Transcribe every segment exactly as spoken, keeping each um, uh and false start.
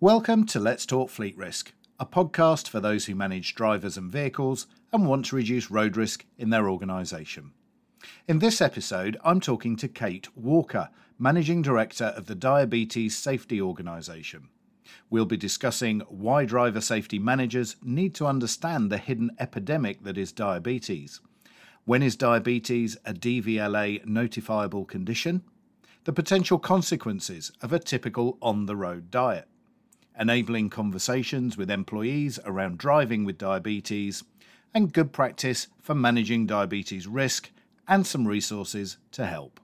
Welcome to Let's Talk Fleet Risk, a podcast for those who manage drivers and vehicles and want to reduce road risk in their organisation. In this episode, I'm talking to Kate Walker, Managing Director of the Diabetes Safety Organisation. We'll be discussing why driver safety managers need to understand the hidden epidemic that is diabetes. When is diabetes a D V L A notifiable condition? The potential consequences of a typical on-the-road diet. Enabling conversations with employees around driving with diabetes, and good practice for managing diabetes risk, and some resources to help.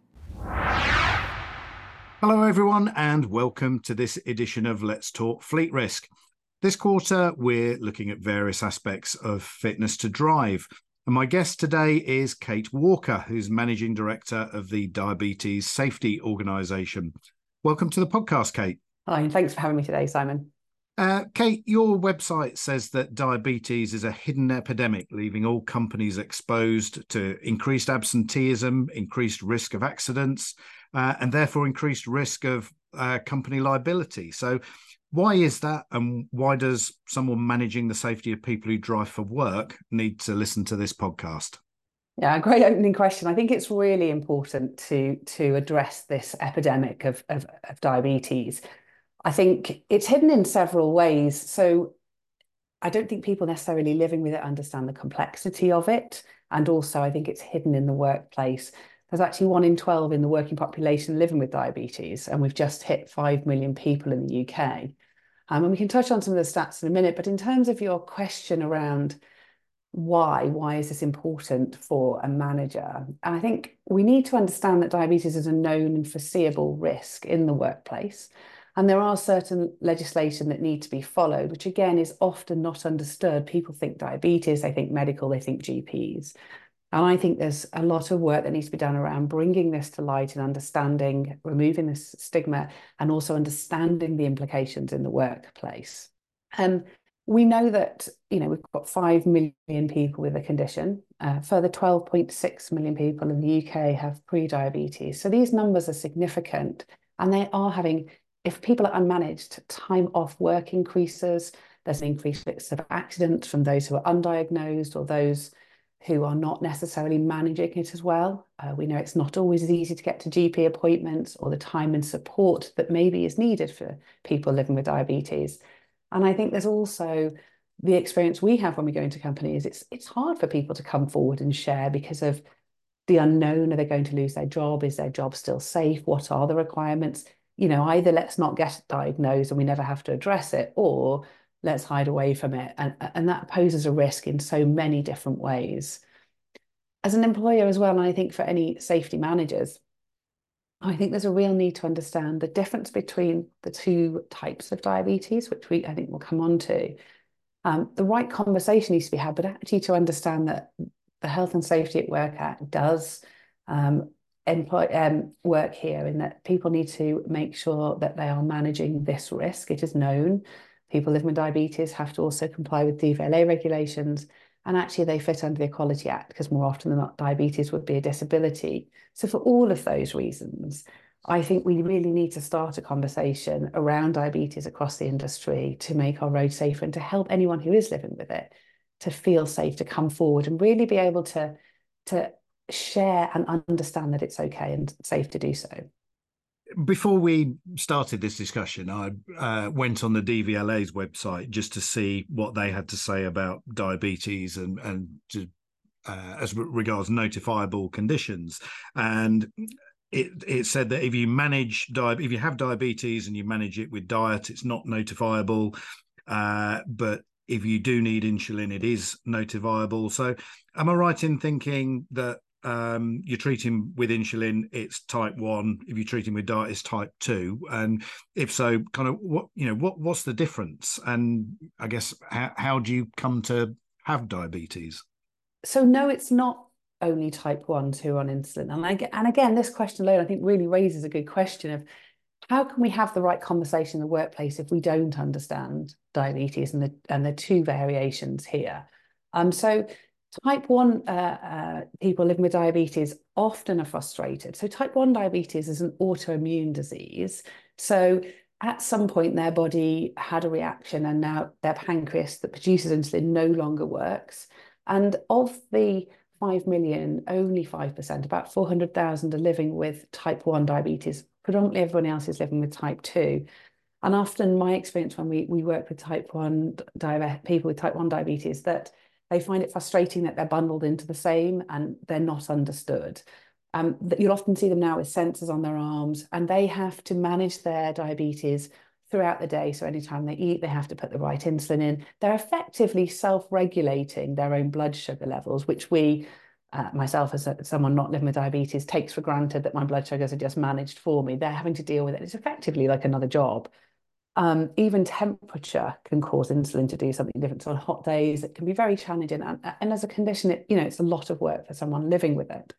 Hello everyone, and welcome to this edition of Let's Talk Fleet Risk. This quarter we're looking at various aspects of fitness to drive, and my guest today is Kate Walker, who's Managing Director of the Diabetes Safety Organisation. Welcome to the podcast, Kate. Hi, and thanks for having me today, Simon. Uh, Kate, your website says that diabetes is a hidden epidemic, leaving all companies exposed to increased absenteeism, increased risk of accidents, uh, and therefore increased risk of uh, company liability. So why is that, and why does someone managing the safety of people who drive for work need to listen to this podcast? Yeah, great opening question. I think it's really important to, to address this epidemic of, of, of diabetes. I think it's hidden in several ways. So I don't think people necessarily living with it understand the complexity of it. And also, I think it's hidden in the workplace. There's actually one in twelve in the working population living with diabetes, and we've just hit five million people in the U K. Um, and we can touch on some of the stats in a minute, but in terms of your question around why, why is this important for a manager? And I think we need to understand that diabetes is a known and foreseeable risk in the workplace. And there are certain legislation that need to be followed, which again is often not understood. People think diabetes, they think medical, they think G Ps. And I think there's a lot of work that needs to be done around bringing this to light and understanding, removing this stigma, and also understanding the implications in the workplace. Um, we know that, you know, we've got five million people with the condition. Uh, further twelve point six million people in the U K have pre-diabetes. So these numbers are significant, and they are having, if people are unmanaged, time off work increases. There's an increased risk of accidents from those who are undiagnosed or those who are not necessarily managing it as well. Uh, we know it's not always as easy to get to G P appointments or the time and support that maybe is needed for people living with diabetes. And I think there's also the experience we have when we go into companies. It's, it's hard for people to come forward and share because of the unknown. Are they going to lose their job? Is their job still safe? What are the requirements? You know, either let's not get diagnosed and we never have to address it, or let's hide away from it. And, and that poses a risk in so many different ways. As an employer as well, and I think for any safety managers, I think there's a real need to understand the difference between the two types of diabetes, which we I think we'll come on to. Um, the right conversation needs to be had, but actually to understand that the Health and Safety at Work Act does um, employ, um, work here, in that people need to make sure that they are managing this risk. It is known. People living with diabetes have to also comply with D V L A regulations, and actually they fit under the Equality Act because more often than not, diabetes would be a disability. So for all of those reasons, I think we really need to start a conversation around diabetes across the industry to make our roads safer and to help anyone who is living with it to feel safe, to come forward and really be able to, to share and understand that it's okay and safe to do so. Before we started this discussion, I uh, went on the D V L A's website just to see what they had to say about diabetes and, and to, uh, as regards notifiable conditions. And it, it said that if you manage di- if you have diabetes and you manage it with diet, it's not notifiable. Uh, but if you do need insulin, it is notifiable. So am I right in thinking that um you're treating with insulin, it's type one? If you're treating with diet, it's type two? And if so, kind of what, you know, what what's the difference? And I guess how, how do you come to have diabetes? So no, it's not only type ones who are on insulin. And I get, and again, this question alone, I think, really raises a good question of how can we have the right conversation in the workplace if we don't understand diabetes and the and the two variations here. Um, so type one uh, uh, people living with diabetes often are frustrated. So type one diabetes is an autoimmune disease. So at some point their body had a reaction and now their pancreas that produces insulin no longer works. And of the five million, only five percent, about four hundred thousand are living with type one diabetes. Predominantly everyone else is living with type two. And often my experience when we, we work with type one diabetes, people with type one diabetes, that they find it frustrating that they're bundled into the same and they're not understood. Um, that you'll often see them now with sensors on their arms, and they have to manage their diabetes throughout the day. So anytime they eat, they have to put the right insulin in. They're effectively self-regulating their own blood sugar levels, which we, uh, myself as a, someone not living with diabetes, takes for granted that my blood sugars are just managed for me. They're having to deal with it. It's effectively like another job. Um, even temperature can cause insulin to do something different. So on hot days, it can be very challenging. And, and as a condition, it, you know, it's a lot of work for someone living with it.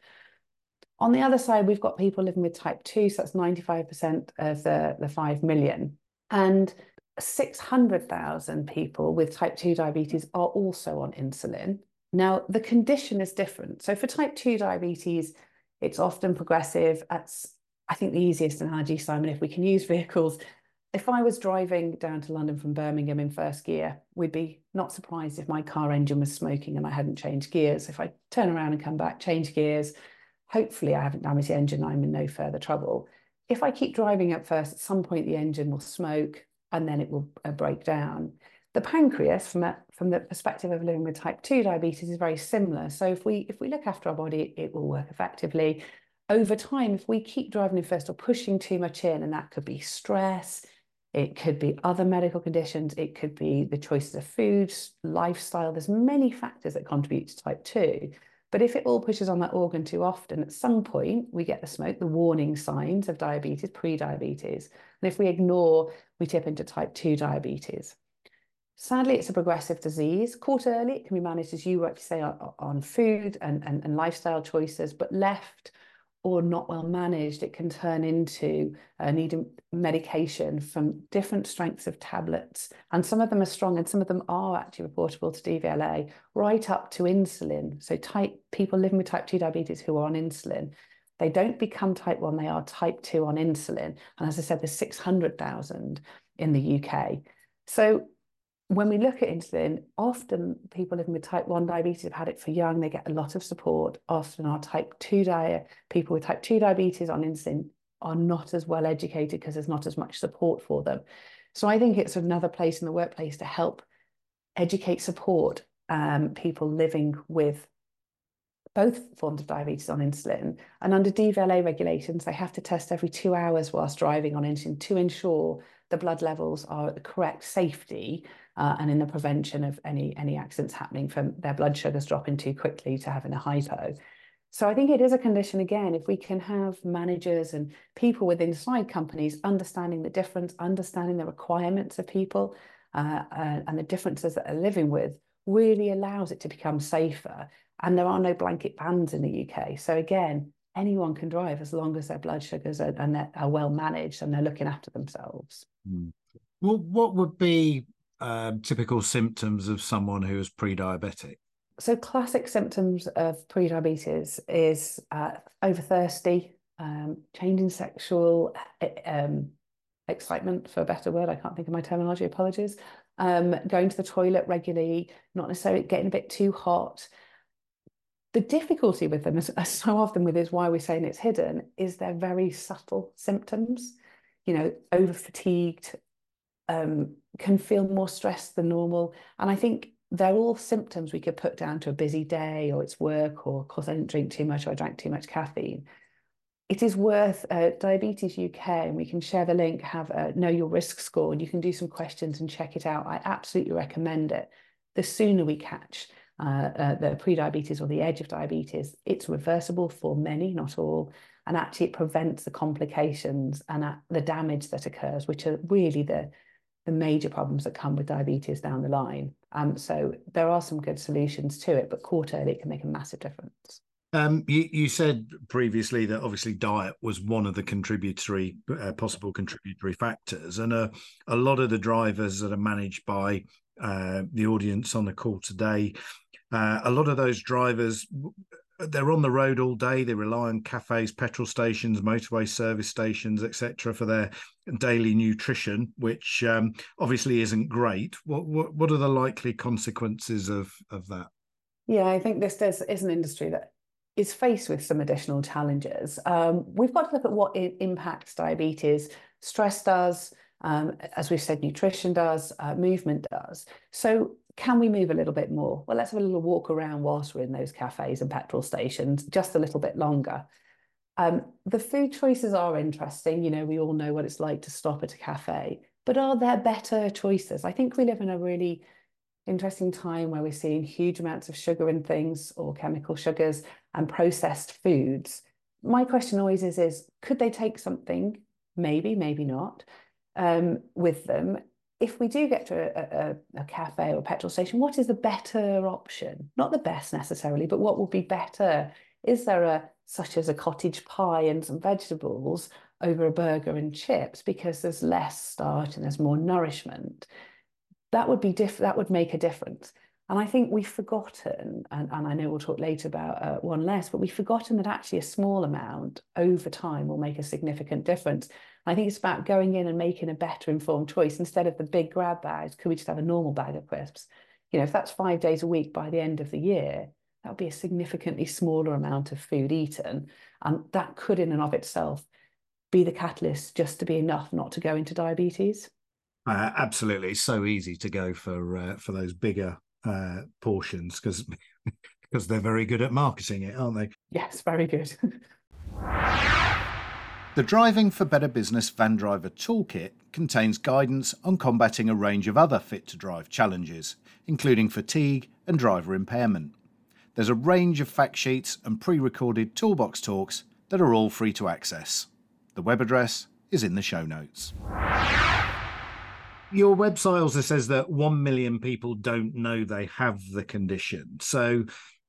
On the other side, we've got people living with type two, so that's ninety-five percent of the, the five million. And six hundred thousand people with type two diabetes are also on insulin. Now, the condition is different. So for type two diabetes, it's often progressive. That's, I think, the easiest analogy, Simon, if we can use vehicles. If I was driving down to London from Birmingham in first gear, we'd be not surprised if my car engine was smoking and I hadn't changed gears. If I turn around and come back, change gears, hopefully I haven't damaged the engine, I'm in no further trouble. If I keep driving at first, at some point the engine will smoke and then it will uh, break down. The pancreas, from, a, from the perspective of living with type two diabetes, is very similar. So if we, if we look after our body, it will work effectively. Over time, if we keep driving in first or pushing too much in, and that could be stress, it could be other medical conditions, it could be the choices of foods, lifestyle. There's many factors that contribute to type two. But if it all pushes on that organ too often, at some point we get the smoke, the warning signs of diabetes, pre-diabetes. And if we ignore, we tip into type two diabetes. Sadly, it's a progressive disease. Caught early, it can be managed, as you rightly say, on, on food and, and, and lifestyle choices, but left or not well managed, it can turn into uh, needing medication from different strengths of tablets. And some of them are strong and some of them are actually reportable to D V L A, right up to insulin. So type people living with type two diabetes who are on insulin, they don't become type one, they are type two on insulin. And as I said, there's six hundred thousand in the U K. So when we look at insulin, often people living with type one diabetes have had it for young, they get a lot of support. Often our type two diet, people with type two diabetes on insulin are not as well educated because there's not as much support for them. So I think it's another place in the workplace to help educate, support um, people living with both forms of diabetes on insulin. And under D V L A regulations, they have to test every two hours whilst driving on insulin to ensure the blood levels are at the correct safety uh, and in the prevention of any, any accidents happening from their blood sugars dropping too quickly to having a hypo. So I think it is a condition, again, if we can have managers and people within inside companies understanding the difference, understanding the requirements of people uh, uh, and the differences that they're living with, really allows it to become safer. And there are no blanket bans in the U K. So again, anyone can drive as long as their blood sugars are, and are well managed and they're looking after themselves. Mm. Well, what would be uh, typical symptoms of someone who is pre-diabetic? So classic symptoms of pre-diabetes is uh, overthirsty, um, changing sexual um, excitement, for a better word. I can't think of my terminology, apologies. Um, going to the toilet regularly, not necessarily getting a bit too hot. The difficulty with them, as, as so often with is why we're saying it's hidden, is they're very subtle symptoms. You know, over fatigued, um, can feel more stressed than normal. And I think they're all symptoms we could put down to a busy day or it's work or, of course, I didn't drink too much or I drank too much caffeine. It is worth uh, Diabetes U K, and we can share the link, have a know your risk score, and you can do some questions and check it out. I absolutely recommend it. The sooner we catch uh, uh, the pre-diabetes or the edge of diabetes, it's reversible for many, not all, and actually it prevents the complications and uh, the damage that occurs, which are really the, the major problems that come with diabetes down the line. Um, so there are some good solutions to it, but caught early, it can make a massive difference. Um, you, you said previously that obviously diet was one of the contributory, uh, possible contributory factors, and a, a lot of the drivers that are managed by uh, the audience on the call today, uh, a lot of those drivers they're on the road all day. They rely on cafes, petrol stations, motorway service stations, et cetera, for their daily nutrition, which um, obviously isn't great. What, what what are the likely consequences of of that? Yeah, I think this does, is an industry that is faced with some additional challenges. Um, we've got to look at what it impacts diabetes. Stress does, um, as we've said, nutrition does, uh, movement does. So can we move a little bit more? Well, let's have a little walk around whilst we're in those cafes and petrol stations, just a little bit longer. Um, the food choices are interesting. You know, we all know what it's like to stop at a cafe, but are there better choices? I think we live in a really interesting time where we're seeing huge amounts of sugar in things or chemical sugars and processed foods. My question always is, is could they take something, maybe, maybe not, um, with them? If we do get to a, a, a cafe or a petrol station, what is the better option? Not the best necessarily, but what will be better? Is there a such as a cottage pie and some vegetables over a burger and chips because there's less starch and there's more nourishment? That would be diff that would make a difference. And I think we've forgotten, and, and I know we'll talk later about uh, one less, but we've forgotten that actually a small amount over time will make a significant difference. I think it's about going in and making a better informed choice instead of the big grab bags. Could we just have a normal bag of crisps? You know, if that's five days a week by the end of the year, that would be a significantly smaller amount of food eaten. And that could, in and of itself, be the catalyst just to be enough not to go into diabetes. Uh, absolutely, it's so easy to go for uh, for those bigger uh, portions because because they're very good at marketing it, aren't they? Yes, very good. The Driving for Better Business Van Driver Toolkit contains guidance on combating a range of other fit to drive challenges, including fatigue and driver impairment. There's a range of fact sheets and pre-recorded toolbox talks that are all free to access. The web address is in the show notes. Your website also says that one million people don't know they have the condition. So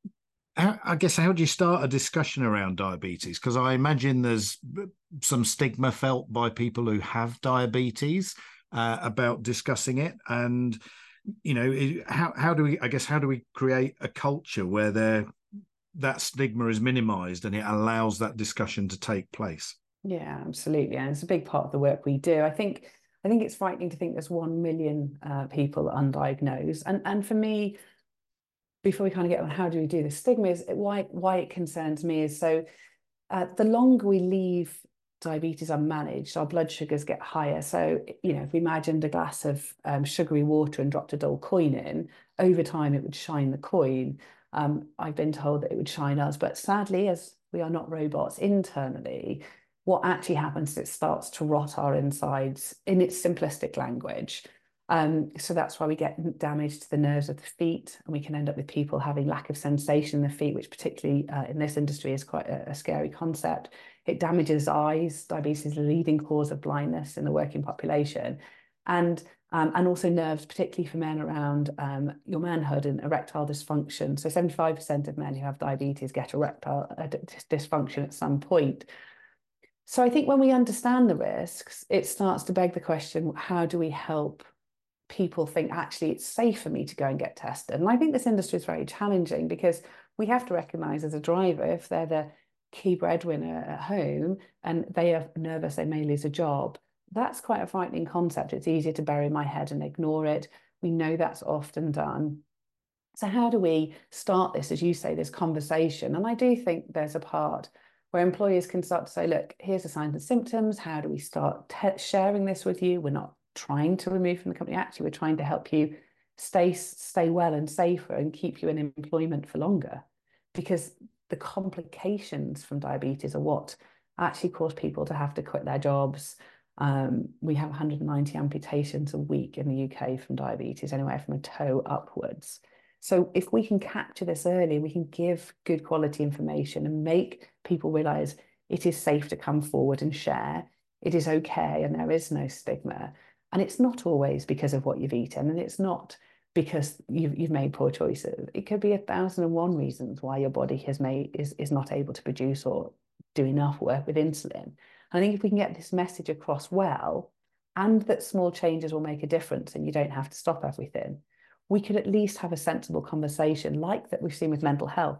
I guess how do you start a discussion around diabetes? Because I imagine there's some stigma felt by people who have diabetes uh, about discussing it. And, you know, how, how do we, I guess, how do we create a culture where there, that stigma is minimized and it allows that discussion to take place? Yeah, absolutely. And it's a big part of the work we do. I think I think it's frightening to think there's one million uh, people undiagnosed. And and for me, before we kind of get on how do we do this, stigma is why why it concerns me is so uh, the longer we leave diabetes unmanaged, our blood sugars get higher. So, you know, if we imagined a glass of um, sugary water and dropped a dull coin in, over time it would shine the coin. Um, I've been told that it would shine us, but sadly, as we are not robots internally, what actually happens is it starts to rot our insides in its simplistic language. Um, so that's why we get damage to the nerves of the feet, and we can end up with people having lack of sensation in the feet, which particularly uh, in this industry is quite a, a scary concept. It damages eyes. Diabetes is the leading cause of blindness in the working population. And um, and also nerves, particularly for men around um, your manhood and erectile dysfunction. So seventy-five percent of men who have diabetes get erectile uh, dysfunction at some point. So I think when we understand the risks, it starts to beg the question, how do we help people think actually it's safe for me to go and get tested? And I think this industry is very challenging because we have to recognize as a driver, if they're the key breadwinner at home and they are nervous, they may lose a job. That's quite a frightening concept. It's easier to bury my head and ignore it. We know that's often done. So how do we start this, as you say, this conversation? And I do think there's a part where employers can start to say, look, here's the signs and symptoms. How do we start sharing this with you? We're not trying to remove from the company. Actually, we're trying to help you stay, stay well and safer and keep you in employment for longer. Because the complications from diabetes are what actually cause people to have to quit their jobs. Um, we have one hundred ninety amputations a week in the U K from diabetes, anywhere from a toe upwards. So if we can capture this early, we can give good quality information and make people realize it is safe to come forward and share. It is okay, and there is no stigma. And it's not always because of what you've eaten, and it's not because you've, you've made poor choices. It could be a thousand and one reasons why your body has made is, is not able to produce or do enough work with insulin. And I think if we can get this message across well, and that small changes will make a difference and you don't have to stop everything, we could at least have a sensible conversation like that we've seen with mental health.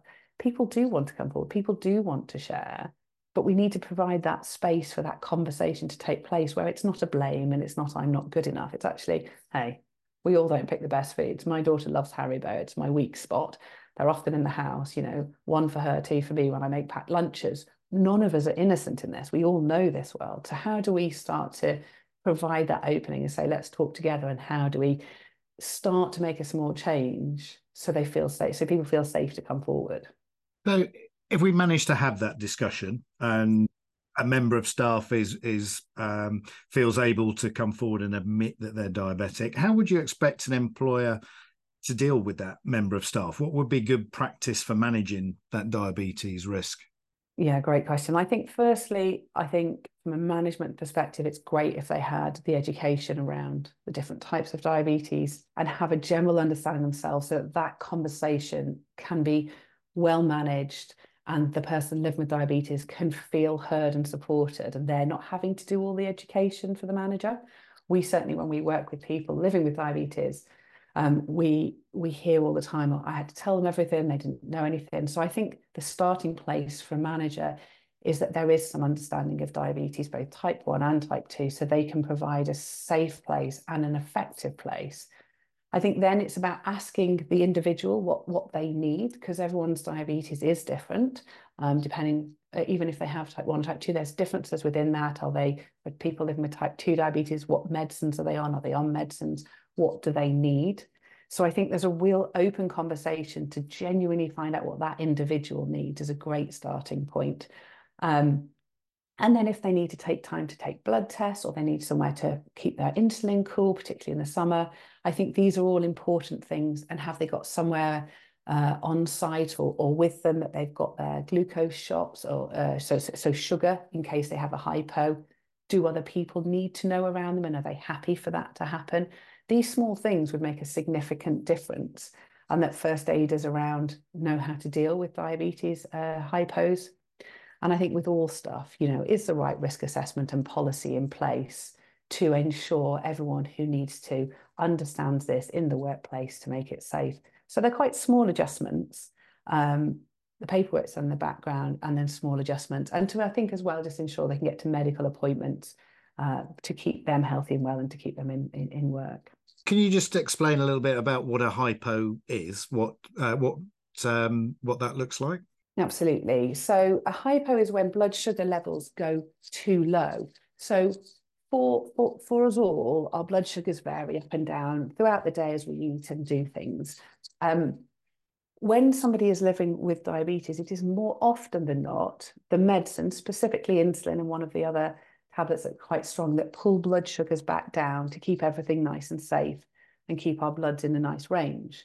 people do want to come forward, people do want to share, but we need to provide that space for that conversation to take place where it's not a blame and it's not I'm not good enough. It's actually, hey, we all don't pick the best foods. My daughter loves Haribo. It's my weak spot. They're often in the house, you know, one for her, two for me when I make packed lunches. None of us are innocent in this. We all know this well. So how do we start to provide that opening and say, let's talk together, and how do we start to make a small change so they feel safe, so people feel safe to come forward? So if we manage to have that discussion and a member of staff is is um, feels able to come forward and admit that they're diabetic, how would you expect an employer to deal with that member of staff? What would be good practice for managing that diabetes risk? Yeah, great question. I think firstly, I think from a management perspective, it's great if they had the education around the different types of diabetes and have a general understanding themselves, so that that conversation can be well managed and the person living with diabetes can feel heard and supported, and they're not having to do all the education for the manager. We certainly, when we work with people living with diabetes, um, we we hear all the time, oh, I had to tell them everything, they didn't know anything. So I think the starting place for a manager is that there is some understanding of diabetes, both type one and type two, so they can provide a safe place and an effective place. I think then it's about asking the individual what, what they need, because everyone's diabetes is different, um, depending, uh, even if they have type one, type two, there's differences within that. Are they, for people living with type two diabetes, what medicines are they on? Are they on medicines? What do they need? So I think there's a real open conversation to genuinely find out what that individual needs is a great starting point. Um, and then if they need to take time to take blood tests, or they need somewhere to keep their insulin cool, particularly in the summer, I think these are all important things. And have they got somewhere uh, on site or, or with them that they've got their glucose shots, or uh, so, so sugar in case they have a hypo? Do other people need to know around them, and are they happy for that to happen? These small things would make a significant difference, and that first aiders around know how to deal with diabetes uh, hypos. And I think with all stuff, you know, is the right risk assessment and policy in place to ensure everyone who needs to understands this in the workplace to make it safe. So they're quite small adjustments. Um, the paperwork's in the background, and then small adjustments. And to, I think, as well, just ensure they can get to medical appointments uh, to keep them healthy and well, and to keep them in, in, in work. Can you just explain a little bit about what a hypo is, what uh, what um, what that looks like? Absolutely. So a hypo is when blood sugar levels go too low. So for, for, for us all, our blood sugars vary up and down throughout the day as we eat and do things. Um, when somebody is living with diabetes, it is more often than not the medicine, specifically insulin and one of the other tablets that are quite strong, that pull blood sugars back down to keep everything nice and safe and keep our bloods in a nice range.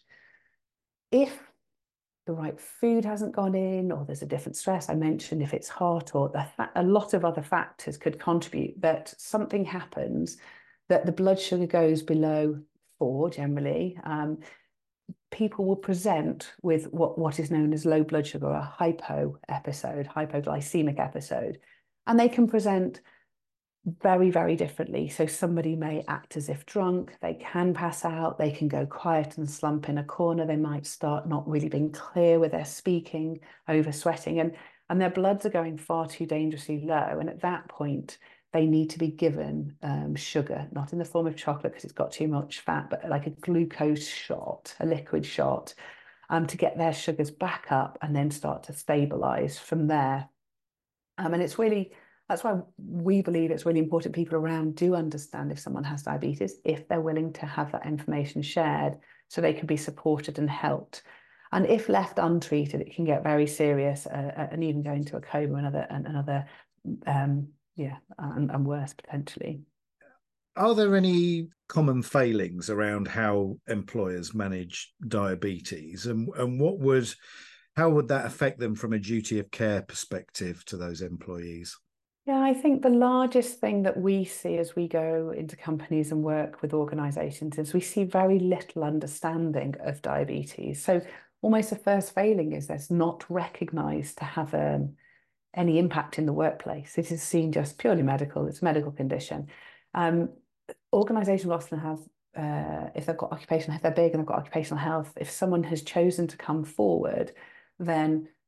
If the right food hasn't gone in, or there's a different stress, I mentioned if it's hot, or the, a lot of other factors could contribute, that something happens, that the blood sugar goes below four generally. Um, people will present with what, what is known as low blood sugar, a hypo episode, hypoglycemic episode, and they can present very, very differently. So somebody may act as if drunk, they can pass out, they can go quiet and slump in a corner, they might start not really being clear with their speaking, over sweating, and, and their bloods are going far too dangerously low. And at that point, they need to be given um, sugar, not in the form of chocolate because it's got too much fat, but like a glucose shot, a liquid shot, um, to get their sugars back up and then start to stabilize from there. Um, and it's really, that's why we believe it's really important people around do understand if someone has diabetes, if they're willing to have that information shared so they can be supported and helped. And if left untreated, it can get very serious uh, and even go into a coma and other, and another, um, yeah, and, and worse potentially. Are there any common failings around how employers manage diabetes, and, and what would, how would that affect them from a duty of care perspective to those employees? Yeah, I think the largest thing that we see as we go into companies and work with organizations is we see very little understanding of diabetes. So almost the first failing is that's not recognized to have um, any impact in the workplace. It is seen just purely medical, it's a medical condition. Um, organizations often have, uh, if they've got occupational, if they're big and they've got occupational health, if someone has chosen to come forward, then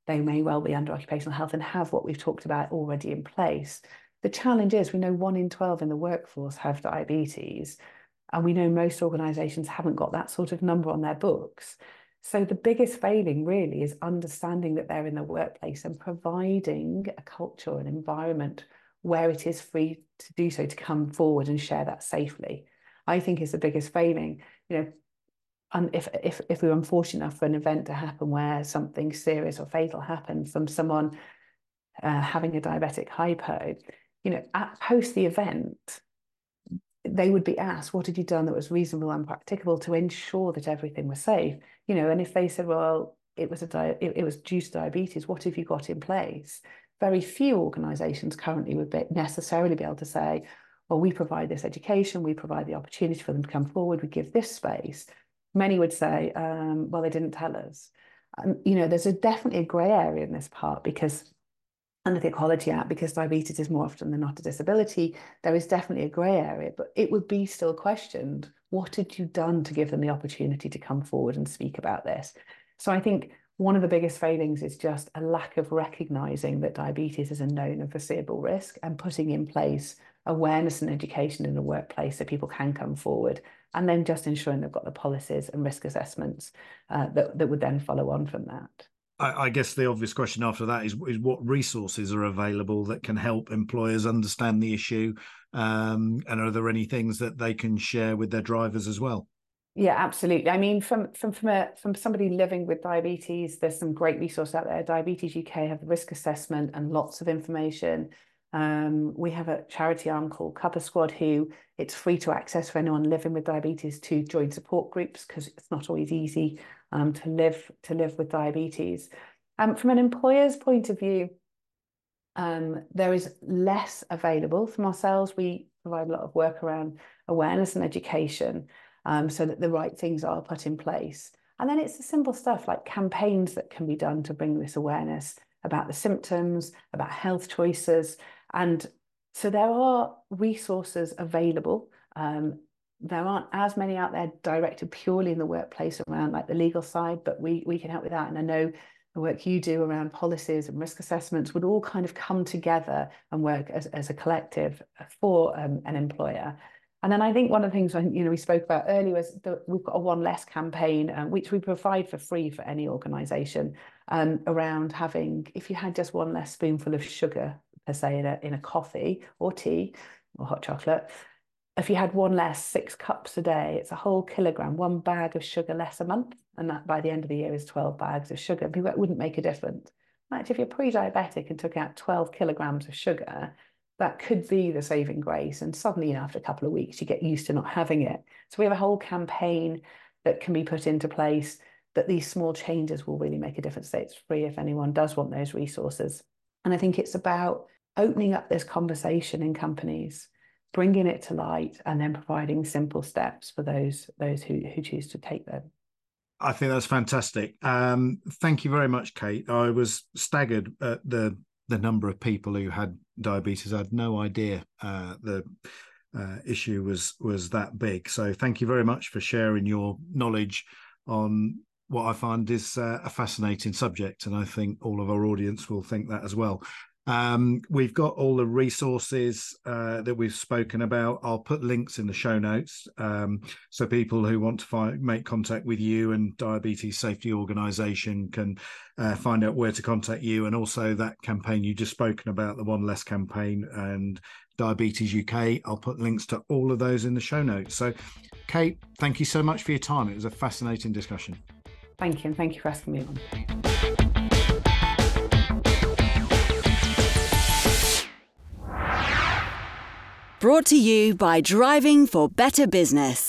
they may well be under occupational health and have what we've talked about already in place. The challenge is we know one in twelve in the workforce have diabetes, and we know most organisations haven't got that sort of number on their books. So the biggest failing really is understanding that they're in the workplace and providing a culture, an environment where it is free to do so, to come forward and share that safely. I think is the biggest failing. You know, and if if if we were unfortunate enough for an event to happen where something serious or fatal happened from someone uh, having a diabetic hypo, you know, at post the event, they would be asked, what have you done that was reasonable and practicable to ensure that everything was safe? You know, and if they said, well, it was a di- it, it was due to diabetes, what have you got in place? Very few organisations currently would be necessarily be able to say, well, we provide this education, we provide the opportunity for them to come forward, we give this space. Many would say, um, well, they didn't tell us. Um, you know, there's a definitely a grey area in this part, because under the Equality Act, because diabetes is more often than not a disability, there is definitely a grey area, but it would be still questioned. What had you done to give them the opportunity to come forward and speak about this? So I think one of the biggest failings is just a lack of recognising that diabetes is a known and foreseeable risk, and putting in place awareness and education in the workplace so people can come forward, and then just ensuring they've got the policies and risk assessments uh, that, that would then follow on from that. I guess the obvious question after that is, is what resources are available that can help employers understand the issue, um, and are there any things that they can share with their drivers as well? Yeah, absolutely. I mean, from from from a from somebody living with diabetes, there's some great resources out there. Diabetes U K have the risk assessment and lots of information. Um, we have a charity arm called Cuppa Squad, who it's free to access for anyone living with diabetes to join support groups, because it's not always easy um, to live to live with diabetes. Um, from an employer's point of view, um, there is less available from ourselves. We provide a lot of work around awareness and education, um, so that the right things are put in place. And then it's the simple stuff like campaigns that can be done to bring this awareness about the symptoms, about health choices. And so there are resources available. Um, there aren't as many out there directed purely in the workplace around like the legal side, but we, we can help with that. And I know the work you do around policies and risk assessments would all kind of come together and work as, as a collective for um, an employer. And then I think one of the things you know we spoke about earlier was that we've got a One Less campaign, uh, which we provide for free for any organisation, um, around having, if you had just one less spoonful of sugar, per se, in a, in a coffee or tea or hot chocolate, if you had one less, six cups a day, it's a whole kilogram, one bag of sugar less a month. And that by the end of the year is twelve bags of sugar. People, that wouldn't make a difference. Actually, if you're pre-diabetic and took out twelve kilograms of sugar, that could be the saving grace. And suddenly, you know, after a couple of weeks, you get used to not having it. So we have a whole campaign that can be put into place, that these small changes will really make a difference. It's free if anyone does want those resources. And I think it's about opening up this conversation in companies, bringing it to light, and then providing simple steps for those, those who, who choose to take them. I think that's fantastic. Um, thank you very much, Kate. I was staggered at the the number of people who had diabetes. I had no idea uh, the uh, issue was was that big. So thank you very much for sharing your knowledge on what I find is uh, a fascinating subject, and I think all of our audience will think that as well. Um, we've got all the resources uh, that we've spoken about. I'll put links in the show notes, um, so people who want to find, make contact with you and Diabetes Safety Organisation can uh, find out where to contact you, and also that campaign you just spoken about, the One Less campaign and Diabetes U K. I'll put links to all of those in the show notes. So, Kate, thank you so much for your time. It was a fascinating discussion. Thank you, and thank you for asking me on. Brought to you by Driving for Better Business.